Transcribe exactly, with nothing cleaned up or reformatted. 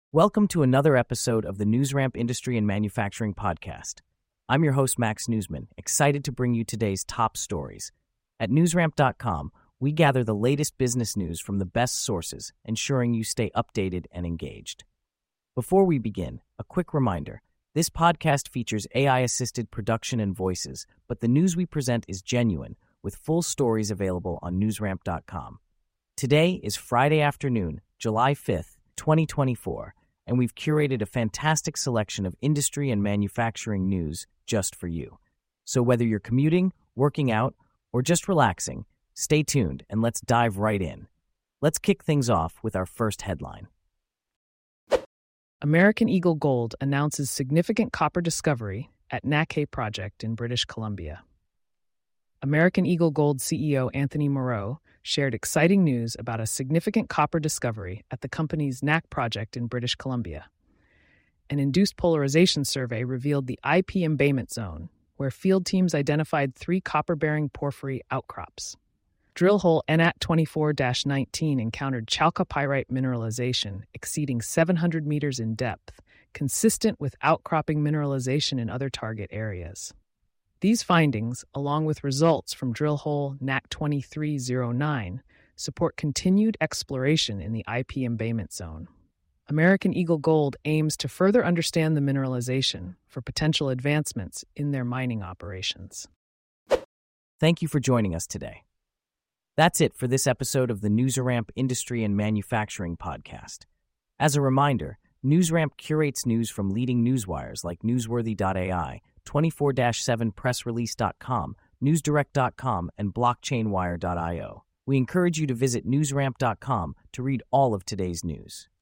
Welcome to another episode of the NewsRamp Industry and Manufacturing Podcast. I'm your host, Max Newsman, excited to bring you today's top stories. At newsramp dot com, we gather the latest business news from the best sources, ensuring you stay updated and engaged. Before we begin, a quick reminder. This podcast features A I-assisted production and voices, but the news we present is genuine, with full stories available on newsramp dot com. Today is Friday afternoon, July fifth, twenty twenty-four, and we've curated a fantastic selection of industry and manufacturing news just for you. So whether you're commuting, working out, or just relaxing, stay tuned and let's dive right in. Let's kick things off with our first headline. American Eagle Gold announces significant copper discovery at N A C H project in British Columbia. American Eagle Gold C E O Anthony Moreau shared exciting news about a significant copper discovery at the company's N A C project in British Columbia. An induced polarization survey revealed the I P embayment zone, where field teams identified three copper-bearing porphyry outcrops. Drill hole N A T twenty-four dash nineteen encountered chalcopyrite mineralization exceeding seven hundred meters in depth, consistent with outcropping mineralization in other target areas. These findings, along with results from drill hole N A C twenty-three oh nine, support continued exploration in the I P embayment zone. American Eagle Gold aims to further understand the mineralization for potential advancements in their mining operations. Thank you for joining us today. That's it for this episode of the NewsRamp Industry and Manufacturing Podcast. As a reminder, NewsRamp curates news from leading newswires like newsworthy dot A I, twenty-four seven press release dot com, newsdirect dot com, and blockchain wire dot io. We encourage you to visit newsramp dot com to read all of today's news.